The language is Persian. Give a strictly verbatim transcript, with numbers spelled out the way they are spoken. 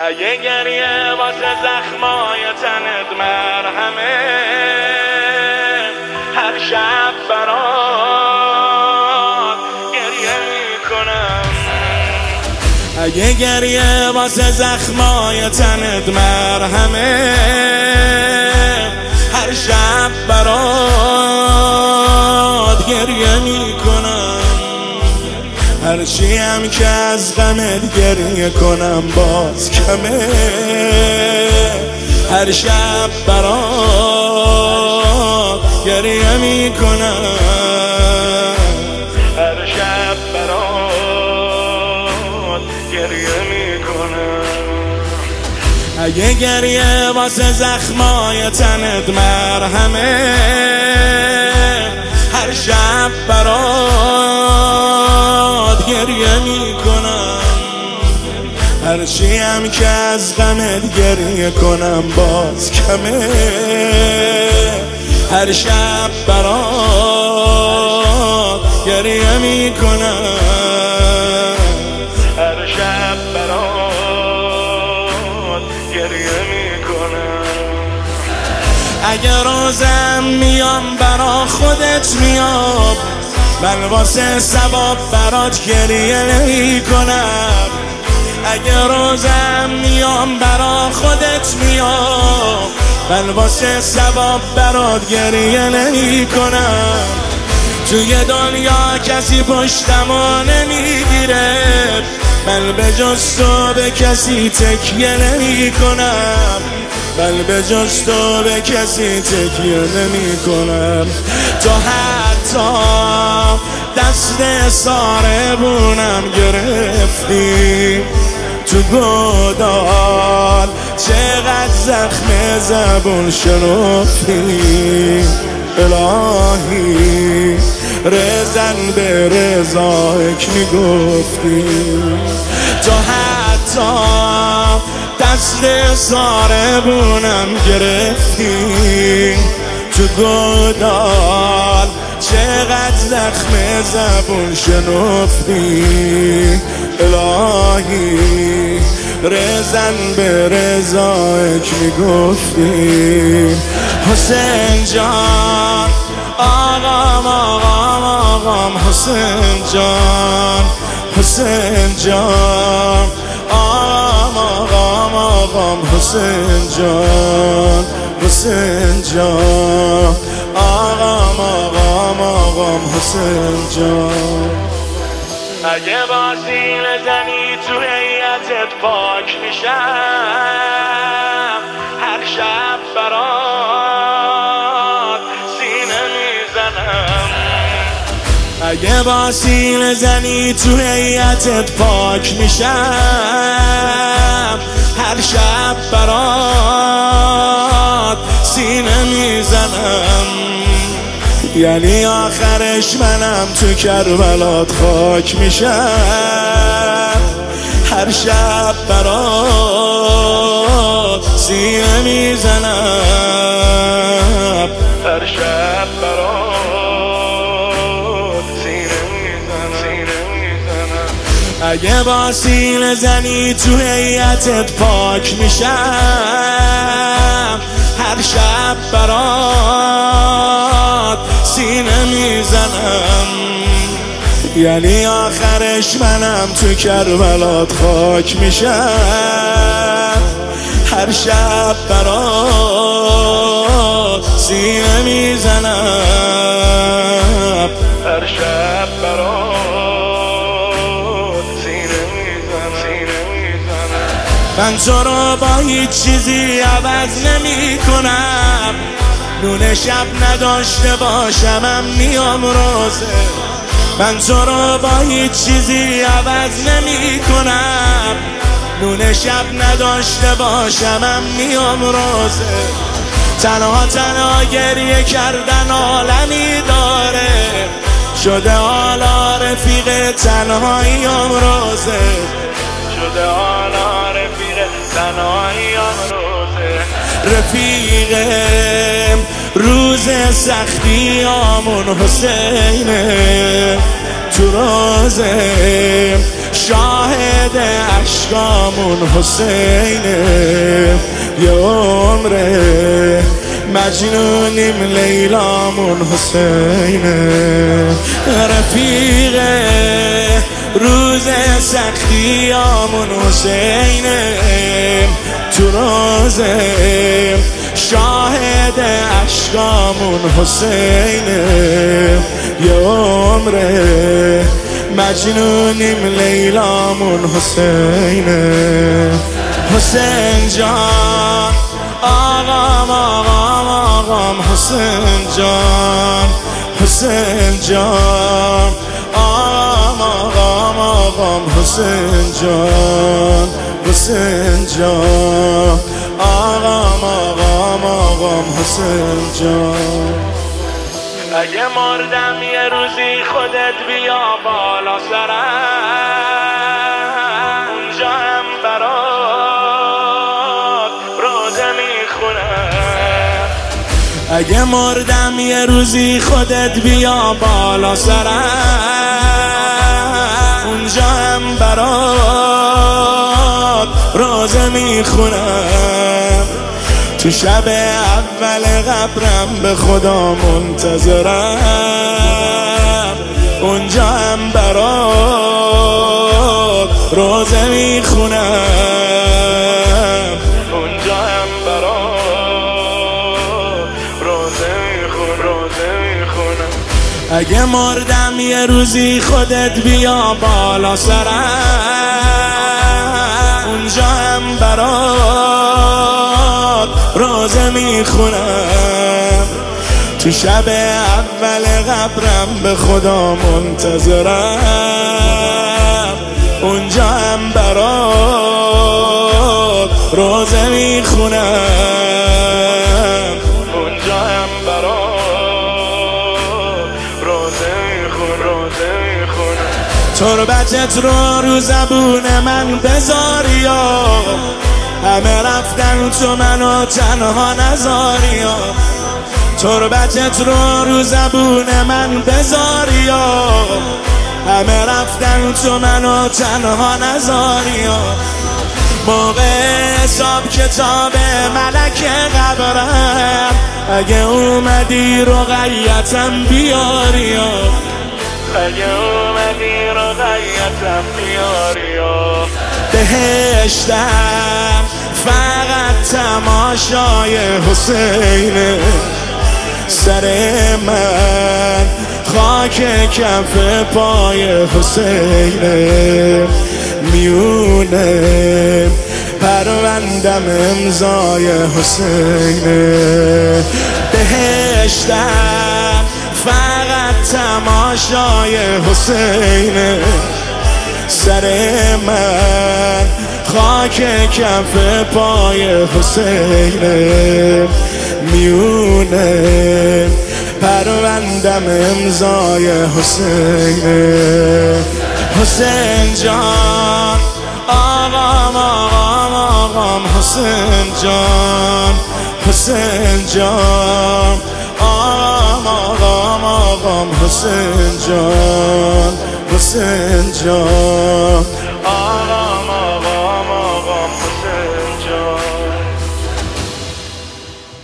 اگه گریه واسه زخمای تنت مرهمه، هر شب برات گریه میکنم. اگه گریه واسه زخمای تنت مرهمه، هر شب برات گریه میکنم. هرچی هم که از غمت گریه کنم باز کمه، هر شب برات گریه میکنم. هر شب برات گریه میکنم. اگه گریه واسه زخمای تنت مرهمه، هر شب برات گریه میکنم. هرچی هم که از غمت گریه کنم باز کمه، هر شب برات گریه میکنم. هر شب برات گریه میکنم. اگر روزم میام برا خودت میام، من واسه ثواب برات گریه نمی کنم. اگر روزم میام برا خودت میام، من واسه ثواب برات گریه نمی کنم. توی دنیا کسی پشتمو نمیگیره، من به جز تو به کسی تکیه نمی کنم. من به جز تو به کسی تکیه نمی کنم. تو حتی دست ساربونم گرفتی تو گودال، چقدر زخم زبون شنفتی. الهی رزن به رضایک میگفتی. تو حتی دست ساربونم گرفتی تو گودال، چقدر زخم زبون شنفتی. الهی رزن به رضایک میگفتی. حسین جان آقام آقام آقام حسین جان، حسین جان آقام آقام آقام حسین جان، حسین جان آقام آقام آقام حسین جان. اگه با سینه زنی تو هیئتت پاک میشم، هر شب برات سینه میزنم. اگه با سینه زنی تو هیئتت پاک میشم، هر شب برات سینه میزنم. یعنی آخرش منم تو کربلات خاک میشم، هر شب برات سینه میزنم. هر شب برات سینه میزنم. اگه با سینه زنی تو هیئتت پاک میشم، هر شب برات سینه میزنم. یعنی آخرش منم تو کربلات خاک میشم، هر شب برات سینه میزنم. هر شب برات سینه میزنم. من تو رو با هیچ چیزی عوض نمی کنم. نون شب نداشته باشمم میام روزه. من تو رو با هیچ چیزی عوض نمی کنم. نون شب نداشته باشمم میام روزه. تنها تنها گریه کردن عالمی داره، شده حالا رفیق تنهاییم روزه. شده حالا رفیق تنهاییم روزه. رفیقم روز سختی آمون حسینه، تو روزه شاهد عشقامون حسینه، یه عمره مجنونیم لیلامون حسینه، رفیق روز سختیامون حسینه، تو روزه شاهد عشقامون حسینه، یه عمره مجنونیم لیلامون حسینه. حسین جان آقام آقام آقام حسین جان، حسین جان آقام آقام آقام حسین جان، حسین جان آقام آقام آقام حسین جان. اگه مردم یه روزی خودت بیا بالا سرم، اونجا هم برات روزه میخونم. اگه مردم یه روزی خودت بیا بالا سرم، اونجا هم برات روزه میخونم. تو شب اول قبرم به خدا منتظرم، اونجا هم برات روزه میخونم، اونجا هم برات روزه میخونم، روزه میخونم. اگه مردم یه روزی خودت بیا بالا سرم، اونجا هم برات روزه میخونم. تو شب اول قبرم به خدا منتظرم، اونجا هم برات روزه میخونم، اونجا هم برات روزه میخونم، روزه میخونم. تربتت رو رو زبون من بذاری، همه رفتن تو منو تنها نذاری، تربتت رو رو زبون من بذاری، همه رفتن تو منو تنها نذاری. موقع حساب کتاب ملک قبرم، اگه اومدی رقیتم بیاری، اگه اومدی رقیتم بیاری. بهشتم فقط تماشای حسینه، سر من خاک کف پای حسینه، میونه پروندم امضای حسینه. بهشتم فقط تماشای حسینه، سر من خاک کف پای حسینه، میونه پروندم امضای حسینه. حسین جان آقام آقام آقام حسین جان، حسین جان آقام آقام آقام حسین جان، حسین جان